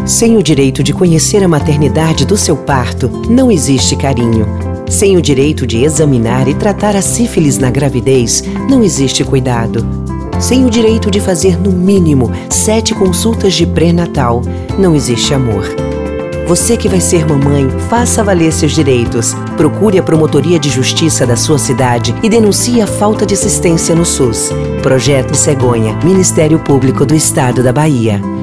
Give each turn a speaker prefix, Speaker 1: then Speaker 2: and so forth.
Speaker 1: Sem o direito de conhecer a maternidade do seu parto, não existe carinho. Sem o direito de examinar e tratar a sífilis na gravidez, não existe cuidado. Sem o direito de fazer, no mínimo, 7 consultas de pré-natal, não existe amor. Você que vai ser mamãe, faça valer seus direitos. Procure a Promotoria de Justiça da sua cidade e denuncie a falta de assistência no SUS. Projeto Cegonha, Ministério Público do Estado da Bahia.